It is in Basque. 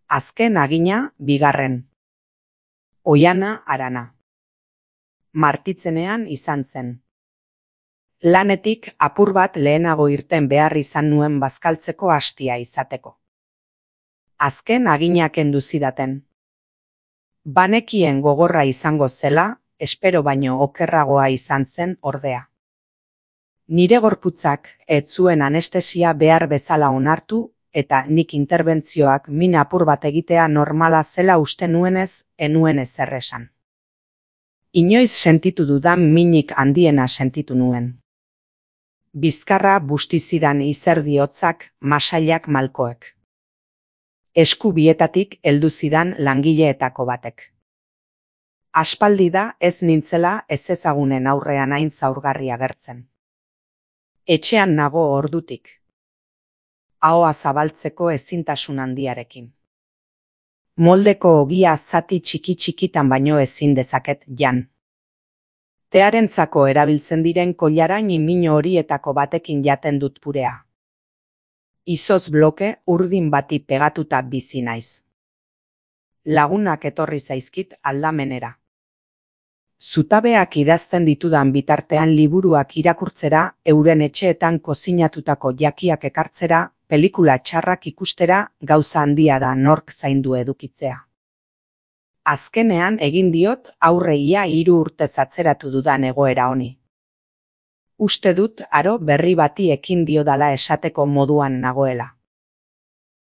Azken agina, bigarren. Oiana Arana. Martitzenean izan zen. Lanetik apur bat lehenago irten behar izan nuen bazkaltzeko hastia izateko. Azken agina kendu zidaten. Banekien gogorra izango zela, espero baino okerragoa izan zen ordea. Nire gorputzak ez zuen anestesia behar bezala onartu, eta nik interbentzioak min apur bat egitea normala zela uste nuenez, enuen ezer esan. Inoiz sentitu dudan minik handiena sentitu nuen. Bizkarra bustizidan izerdi hotzak, masailak malkoek. Esku bietatik heldu zidan langileetako batek. Aspaldi da ez nintzela ezezagunen aurrean hain zaurgarri agertzen. Etxean nago ordutik. Ahoa zabaltzeko ezintasun handiarekin. Moldeko ogia zati txiki-txikitan baino ezin dezaket jan. Tearentzako erabiltzen diren koilarain mino horietako batekin jaten dut purea. Izoz bloke urdin bati pegatuta bizi naiz. Lagunak etorri zaizkit aldamenera. Zutabeak idazten ditudan bitartean liburuak irakurtzera, euren etxeetan kozinatutako jakiak ekartzera, pelikula txarrak ikustera, gauza handia da nork zaindu edukitzea. Azkenean egin diot aurre ia 3 urtez atzeratu dudan egoera honi. Uste dut aro berri bati ekin diodala esateko moduan nagoela.